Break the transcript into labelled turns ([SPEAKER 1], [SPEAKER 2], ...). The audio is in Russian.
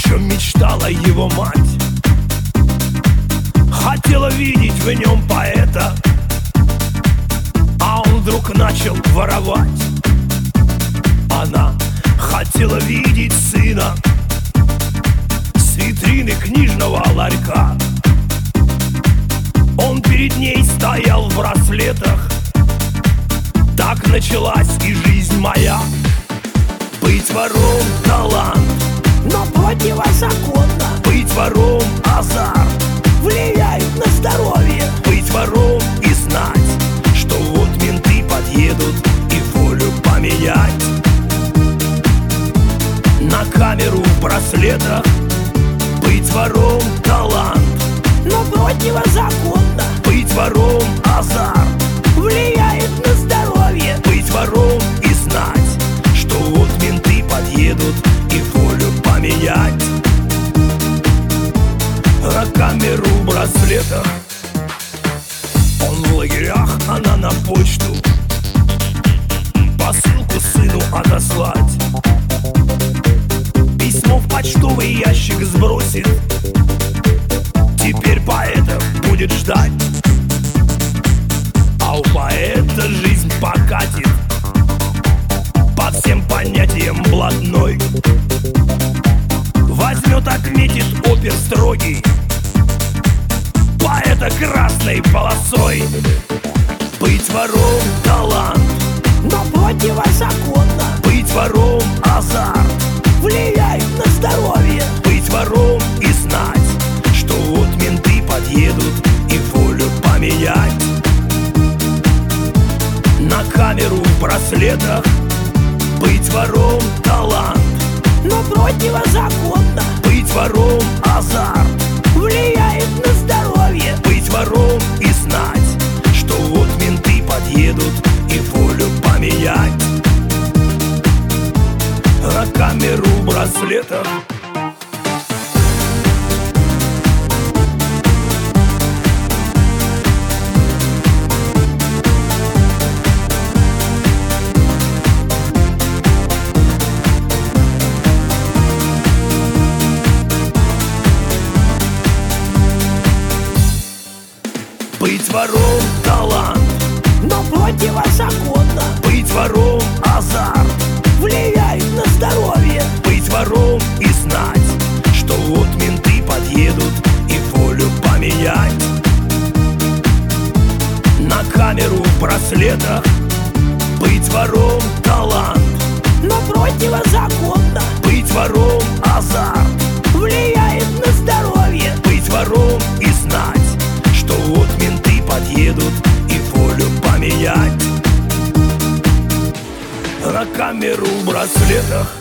[SPEAKER 1] чем мечтала его мать. Хотела видеть в нем поэта, а он вдруг начал воровать. Она хотела видеть сына с витрины книжного ларька. Он перед ней стоял в браслетах. Так началась и жизнь моя. Быть вором — талант,
[SPEAKER 2] но противозаконно.
[SPEAKER 1] быть вором — азарт,
[SPEAKER 2] Влияет на здоровье.
[SPEAKER 1] быть вором и знать, что вот менты подъедут и волю поменять. На камеру в браслетах. Быть вором — талант,
[SPEAKER 2] но противозаконно.
[SPEAKER 1] быть вором — азарт,
[SPEAKER 2] Влияет на здоровье.
[SPEAKER 1] быть вором и знать, что вот менты подъедут и волю поменять. На камеру в браслетах. Он в лагерях, она на почту посылку сыну отослать. Письмо в почтовый ящик сбросит. Теперь поэтов будет ждать. А у поэта жизнь покатит по всем понятиям блатной. Возьмет, отметит опер строгий поэта красной полосой. Быть вором — талант,
[SPEAKER 2] но противозаконно.
[SPEAKER 1] быть вором — азарт,
[SPEAKER 2] Влияет на здоровье.
[SPEAKER 1] быть вором и знать, что вот менты подъедут и волю поменять. На камеру в браслетах. Быть вором — талант,
[SPEAKER 2] но противозаконно.
[SPEAKER 1] быть вором — азарт,
[SPEAKER 2] Влияет на здоровье.
[SPEAKER 1] быть вором и знать, что вот менты подъедут и волю поменять. На камеру в браслетах. Быть вором — талант,
[SPEAKER 2] но противозаконно.
[SPEAKER 1] быть вором — азарт,
[SPEAKER 2] Влияет на здоровье.
[SPEAKER 1] быть вором и знать, что вот менты подъедут и волю поменять. На камеру в браслетах. Быть вором — талант,
[SPEAKER 2] но противозаконно.
[SPEAKER 1] быть вором — азарт,
[SPEAKER 2] Влияет на здоровье.
[SPEAKER 1] быть вором и знать, что вот менты подъедут и волю поменять. На камеру в браслетах.